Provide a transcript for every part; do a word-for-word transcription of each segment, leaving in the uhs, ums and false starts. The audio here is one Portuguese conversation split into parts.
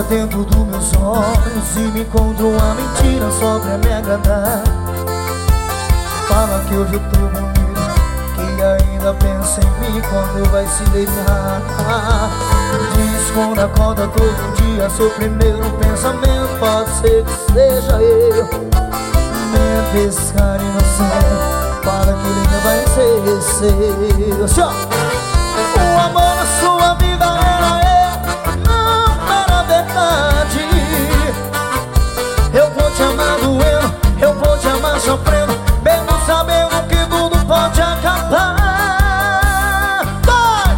dentro dos meus olhos e me encontro uma mentira só pra me agradar. Fala que hoje eu tô bonito, que ainda pensa em mim quando vai se deitar. Diz quando acorda todo dia, seu primeiro pensamento pode ser que seja eu. Mente esse cara inocente, para que ele ainda vai ser seu. Assim, ó. O amor na sua vida era eu, não era verdade. Eu vou te amar doendo, eu vou te amar sofrendo, mesmo sabendo que tudo pode acabar. Vai!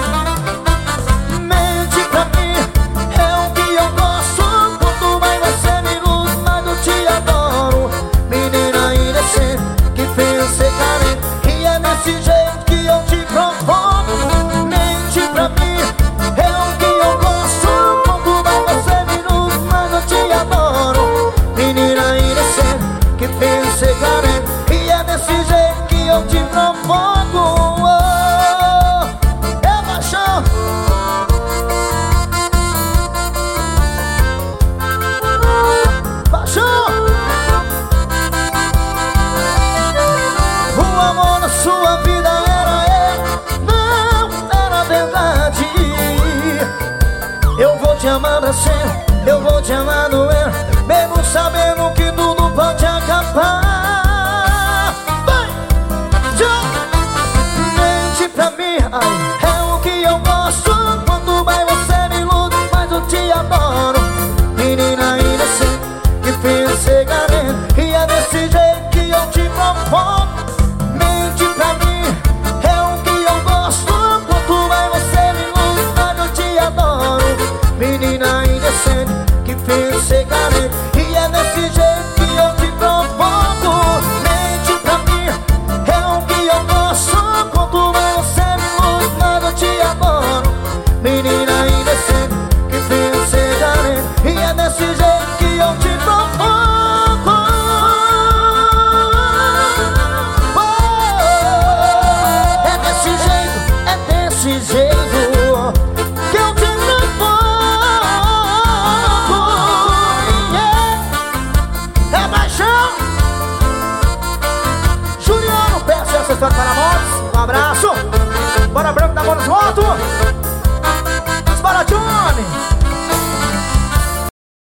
Mente pra mim, é o que eu gosto. Quanto mais você me luz, mais eu te adoro. Menina inocente, que fez ser carente, e é desse jeito que eu te provoco. Mente pra mim, é o que eu gosto. Quanto mais você me luz, mais eu te adoro. Menina inocente, que fez ser carente, e é desse jeito que eu te provoco. Oh, é paixão. Paixão. O amor na sua vida era eu, não era verdade. Eu vou te amar pra sempre, eu vou te amar doendo, mesmo sabendo que tudo pode acabar. Vai! Tchau! Mente pra mim, ai, é o que eu gosto. Quanto mais você me ilude, mais eu te adoro. Menina inocente, que fez ser carente, e é desse jeito que eu te provoco. Mente pra mim, é o que eu gosto. Quanto mais você me ilude, mais eu te adoro. Menina inocente, que fez ser carente,